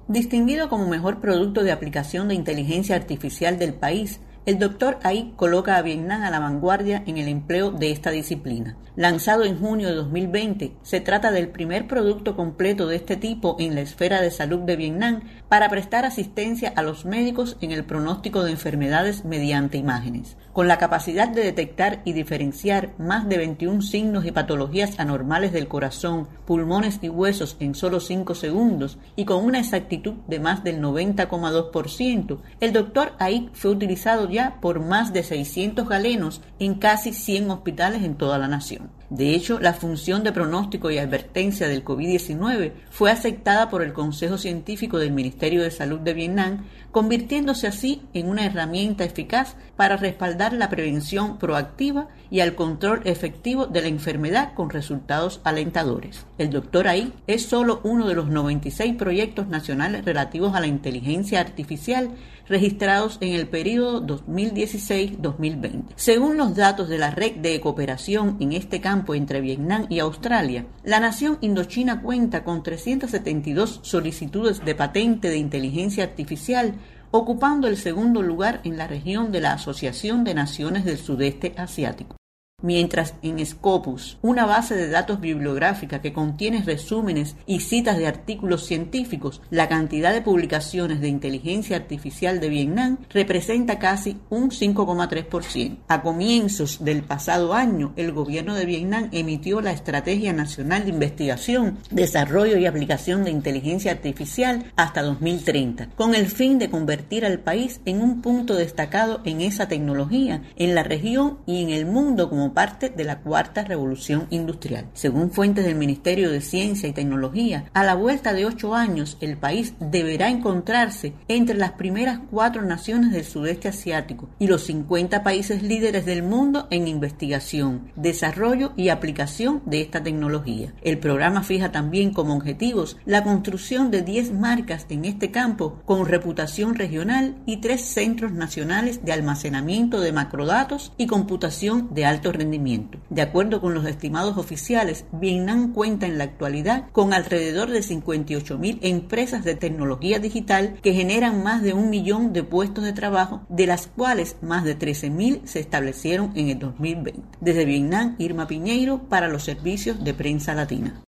Distinguido como mejor producto de aplicación de inteligencia artificial del país, el Dr. Ai coloca a Vietnam a la vanguardia en el empleo de esta disciplina. Lanzado en junio de 2020, se trata del primer producto completo de este tipo en la esfera de salud de Vietnam para prestar asistencia a los médicos en el pronóstico de enfermedades mediante imágenes. Con la capacidad de detectar y diferenciar más de 21 signos y patologías anormales del corazón, pulmones y huesos en solo 5 segundos y con una exactitud de más del 90,2%, el Dr. Ai fue utilizado ya por más de 600 galenos en casi 100 hospitales en toda la nación. De hecho, la función de pronóstico y advertencia del COVID-19 fue aceptada por el Consejo Científico del Ministerio de Salud de Vietnam, convirtiéndose así en una herramienta eficaz para respaldar la prevención proactiva y al control efectivo de la enfermedad con resultados alentadores. El Dr. Ai es solo uno de los 96 proyectos nacionales relativos a la inteligencia artificial registrados en el periodo 2016-2020. Según los datos de la Red de Cooperación en este campo entre Vietnam y Australia, la nación indochina cuenta con 372 solicitudes de patente de inteligencia artificial, ocupando el segundo lugar en la región de la Asociación de Naciones del Sudeste Asiático. Mientras en Scopus, una base de datos bibliográfica que contiene resúmenes y citas de artículos científicos, la cantidad de publicaciones de inteligencia artificial de Vietnam representa casi un 5,3%. A comienzos del pasado año, el gobierno de Vietnam emitió la Estrategia Nacional de Investigación, Desarrollo y Aplicación de Inteligencia Artificial hasta 2030, con el fin de convertir al país en un punto destacado en esa tecnología en la región y en el mundo como parte de la cuarta revolución industrial. Según fuentes del Ministerio de Ciencia y Tecnología, a la vuelta de 8 años, el país deberá encontrarse entre las primeras 4 naciones del sudeste asiático y los 50 países líderes del mundo en investigación, desarrollo y aplicación de esta tecnología. El programa fija también como objetivos la construcción de 10 marcas en este campo con reputación regional y 3 centros nacionales de almacenamiento de macrodatos y computación de alto rendimiento. De acuerdo con los estimados oficiales, Vietnam cuenta en la actualidad con alrededor de 58.000 empresas de tecnología digital que generan más de 1 millón de puestos de trabajo, de las cuales más de 13.000 se establecieron en el 2020. Desde Vietnam, Irma Piñeiro para los servicios de Prensa Latina.